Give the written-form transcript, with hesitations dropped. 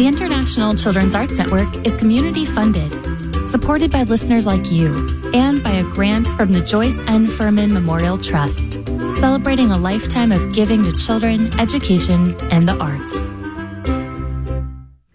The International Children's Arts Network is community funded, supported by listeners like you, and by a grant from the Joyce N. Furman Memorial Trust, celebrating a lifetime of giving to children, education, and the arts.